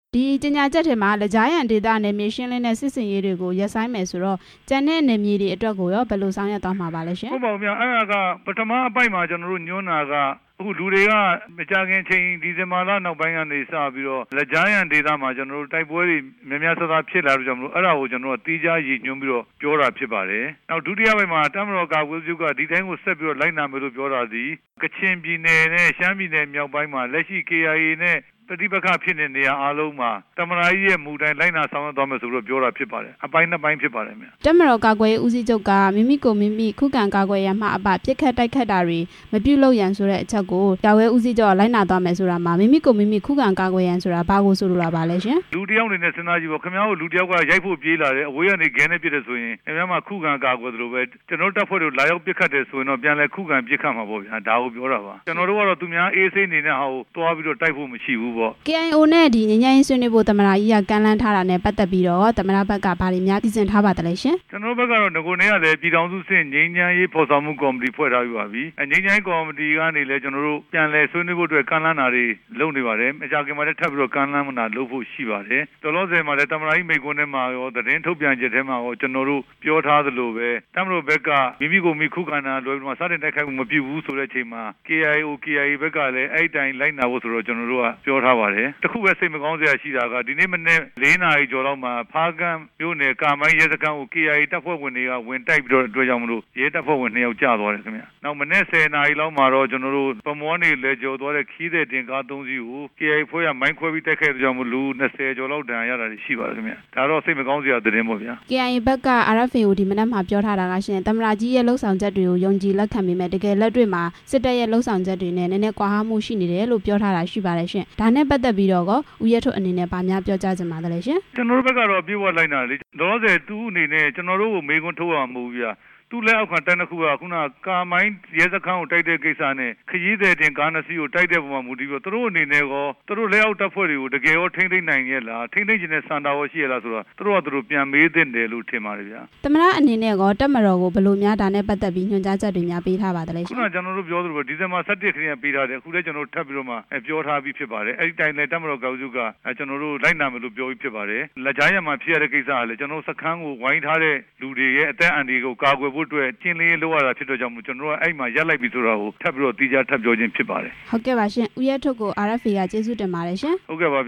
ဒီကျညာချက်ထဲမှာလက်ကြားရန်ဒေသနယ်မြေရှင်းလင်းတဲ့စစ်စင်ရေးတွေကိုရပ်ဆိုင်းမယ်ဆိုတော့ကျန်တဲ့နယ်မြေတွေအတွက်ကိုရောဘယ်လိုဆောင်ရွက်သွားမှာပါလဲရှင်ဟုတ်ပါဘူးဗျအဲ့ဒါကပထမအပိုက်မှာကျွန်တော်တို့ညွှန်းတာကအခုလူတွေကမကြခင်ချိန်ဒီဇင်ဘာလနောက်ပိုင်းကနေစပြီးတော့လက်ကြားရန်ဒေသမှာကျွန်တော်တို့တိုက်ပွဲတွေများများဆဆဖြစ်လာလို့ကြောင့်မလို့အဲ့ဒါကိုကျွန်တော်တို့တီးခြားရည်ညွှန်းပြီးတော့ပြောတာဖြစ်ပါတယ်နောက်ဒုတိယပိုင်းမှာတမတော်ကာကွယ်ရေးကဒီတိုင်းကိုဆက်ပြီးတော့လိုက်နာမယ်လို့ပြောတာဒီကချင်ပြည်နယ်နဲ့ရှမ်းပြည်နယ်မြောက်ပိုင်းမှာလက်ရှိ KIA နဲ့ပဋိပက္ခဖြစ်နေတဲ့နေရာအားလုံးမှာတမန်တော်ကြီးရဲ့မူတိုင်းလိုက်နာဆောင်ရွက်သွားမယ်ဆိုတော့ပြောတာဖြစ်ပါတယ်အပိုင်းနှစ်ပိုင်းဖြစ်ပါတယ်မြတ်တမတော်ကာကွယ်ရေးဦးစီးချုပ်ကမိမိကိုမိမိခုခံကာကွယ်ရမှအပပြစ်ခတ်တိုက်ခတ်တာတွေမပြုလုပ်ရန်ဆိုတဲ့အချက်ကိုကာကွယ်ဦးစီးချုပ်ကလိုက်နာသွားမယ်ဆိုတာမှာမိမိကိုမိမိခုခံကာကွယ်ရန်ဆိုတာဘာကိုဆိုလိုတာပါလဲရှင်လူတယောက်အနေနဲ့စဉ်းစားကြည့်ပါခင်ဗျားတို့လူတယောက်ကရိုက်ဖို့ပြေးလာတယ်အဝေးကနေဂဲနဲ့ပြစ်တယ်ဆိုရင်ခင်ဗျားမှာခုခံကာကွယ်သလိုပဲကျွန်တော်တပ်ဖွဲ့တို့လာရောက်ပြစ်ခတ်တယ်ဆိုရင်တော့ပြန်လဲခုခံပြစ်ခတ်မှာပေါ့ဗျာဒါကိုပြောတာပါကျွန်တော်တို့ကတော့သူများအေးဆေးနေတဲ့ဟာကိုတွားပြီးတော့တိုက်ဖို့မရှိဘူးပေါ့ KIO နဲ့ဒီငြိမ်းချမ်းရေးဆွေးနွေးဖို့သမ္မတကြီးကကမ်းလှမ်းထားတာနဲ့ပတ်သက်ပြီးတော့သမ္မတဘက်ကဘာတွေများသိစင်ထားပါတယ်လဲရှင်ကျွန်တော်ဘက်ကတော့ငကိုနေရလည်းပြည်ထောင်စုစစ်ငြိမ်းချမ်းရေးဖော်ဆောင်မှုကော်မတီဖွဲ့ထားပြီးပါပြီငြိမ်းချမ်းရေးကော်မတီကနေလည်းကျွန်တော်တို့ပြန်လည်ဆွေးနွေးဖို့အတွက်ကမ်းလှမ်းတာတွေလုပ်နေပါတယ်အကြခင်မှာလည်းထပ်ပြီးတော့ကမ်းလှမ်းတာလုပ်ဖို့ရှိပါတယ်တော်လို့ဆယ်မှာလည်းသမ္မတကြီးမိန့်ခွန်းထဲမှာရောသတင်းထုတ်ပြန်ချက်ထဲမှာရောကျွန်တော်တို့ပြောထားသလိုပဲတမလို့ဘက်ကမိမိကိုမိခုခံတာလွယ်ပြီးမှစတင်တိုက်ခိုက်မှုမပြုဘူးဆိုတဲ့အချိန်မှာ KIO KIA ဘက်ကလည်းအဲ့တိုင်းလိုက်နာဖို့ဆိုတော့ကျွန်တော်တို့ကပြောထားပါတယ်တခုပဲစိတ်မကောင်းစရာရှိတာကဒီနေ့မနေ့4 နာရီကျော်လောက်မှာဖားကန်းမြို့နယ်ကာမိုင်းရဲစခန်းကို KIA တပ်ဖွဲ့ဝင်တွေကဝင်တိုက်ပြီးတော့အတွက်ကြောင့်မလို့ရဲတပ်ဖွဲ့ဝင်2ယောက်ကြာသွားတယ်ခင်ဗျနောက်မနေ့10 နာရီလောက်မှာတော့ကျွန်တော်တို့ပမောနေလေကျော်သွားတဲ့ခီးတဲ့တင်ကား3စီးကို KIA ဖွဲ့ရမိုင်းခွဲပြီးတိုက်ခိုက်တဲ့ကြောင့်မလို့20ကျော်လောက်ဒဏ်ရာရတာရှိပါတယ်ခင်ဗျဒါတော့စိတ်မကောင်းစရာသတင်းပေါ့ဗျာ KIA ဘက်က RFA ကိုဒီမနက်မှာပြောထားတာကရှင်သမ္မတကြီးရဲ့လှုပ်ဆောင်ချက်တွေကိုယုံကြည်လက်ခံမိမယ်တကယ်လက်တွေ့မှာစစ်တပ်ရဲ့လှုပ်ဆောင်ချက်တွေနဲ့နည်းနည်းကွာဟမှုရှိနေတယ်လို့ပြောထားတာရှိပါတယ်ရှင်ဒါနဲ့ပတ်သက်ပြီးတော့ဦးရဲထွဋ်အနေနဲ့ဗာများပြောကြားချင်ပါတယ်လေရှင်ကျွန်တော်တို့ဘက်ကတော့ပြေဝလိုက်တာလေလောလောဆယ်သူ့အနေနဲ့ကျွန်တော်တို့ကိုမေးခွန်းထုတ်ရမှာမဟုတ်ဘူးဗျာသူ့လက်အောက်ခံတန်းတစ်ခုကခုနကာမိုင်းရဲစခန်းကိုတိုက်တဲ့ကိစ္စနဲ့ခရီးသည်တင်ကားနှစ်စီးကိုတိုက်တဲ့ပုံမှာမူတည်ပြီးသူတို့အနေနဲ့ကောသူတို့လက်အောက်တပ်ဖွဲ့တွေကိုတကယ်ရောထိမ့်သိမ့်နိုင်ရဲ့လားထိမ့်သိမ့်ခြင်းနဲ့စံတာရောရှိရလားဆိုတော့သူတို့ပြန်မေးသင့်တယ်လို့ထင်ပါတယ်ဗျာသမ္မတအနေနဲ့ကောတပ်မတော်ကိုဘယ်လိုများဒါနဲ့ပတ်သက်ပြီးညွှန်ကြားချက်တွေများပေးထားပါတယ်ခုနကျွန်တော်တို့ပြောသလိုပဲဒီဇင်ဘာ17ခရီးပေးထားတယ်အခုလည်းကျွန်တော်တို့ထပ်ပြီးတော့မှပြောထားပြီးဖြစ်ပါတယ်အဲ့ဒီတိုင်းလည်းတပ်မတော်ကောက်စုကကျွန်တော်တို့လိုက်နာမယ်လို့ပြောပြီးဖြစ်ပါတယ်လက်ကြားရမှာဖြစ်ရတဲ့ကိစ္စကလည်းကျွန်တော်တို့စခန်းကိုဝိုင်းထားတဲ့လူတွေရဲ့အသက်အန္တရာယ်ကိုကာကွယ်ဖို့အတွက်ကျင်းလင်းလို့ရတာဖြစ်တော့ကြောင့်ကျွန်တော်တို့အဲ့မှာရက်လိုက်ပြီဆိုတော့ထပ်ပြီးတော့တီးခြားထပ်ပြောခြင်းဖြစ်ပါတယ်ဟုတ်ကဲ့ပါရှင်ဦးရဲထွဋ်ကို RFA ကကျေးဇူးတင်ပါတယ်ရှင်ဟုတ်ကဲ့ပါ